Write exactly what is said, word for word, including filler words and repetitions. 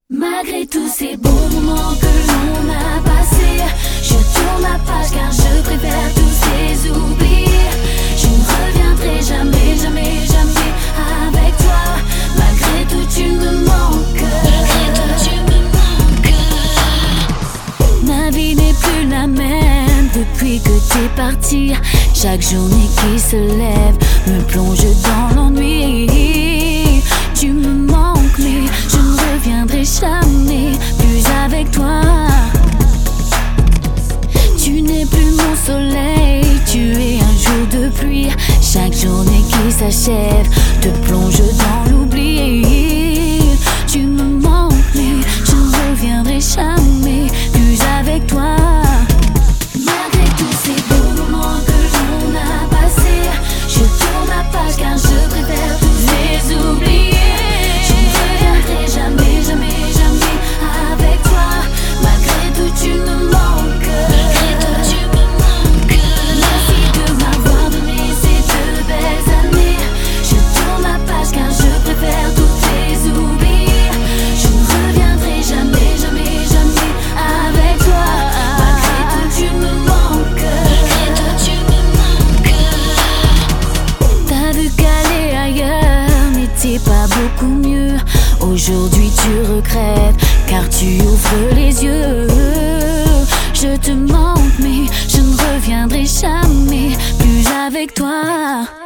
Malgré tous ces bons moments que l'on a passés, je tourne la page car je préfère tous les oublier. Je ne reviendrai jamais, jamais, jamais avec toi. Malgré tout tu me manques. Malgré tout tu me manques. Ma vie n'est plus la même depuis que t'es parti. Chaque journée qui se lève me plonge dans l'ennui. Tu me manques mais je ne reviendrai jamais plus avec toi. Tu n'es plus mon soleil, tu es un jour de pluie. Chaque journée qui s'achève te plonge dans l'oubli. Tu me manques mais je ne reviendrai jamais plus avec toi. Malgré tous ces beaux moments que l'on a passés, je tourne la page car je préfère tous les oublier. Je ne reviendrai jamais, jamais, jamais avec toi. Malgré tout tu me manques. Malgré tout tu me manques. Merci de m'avoir donné ces deux belles années. Je tourne la page car je préfère toutes les oublier. Je ne reviendrai jamais, jamais, jamais avec toi. Malgré tout tu me manques. Malgré tout tu me manques. T'as vu qu'aller ailleurs n'était pas beaucoup mieux. Aujourd'hui tu regrettes car tu ouvres les yeux. Je te manque mais je ne reviendrai jamais plus avec toi.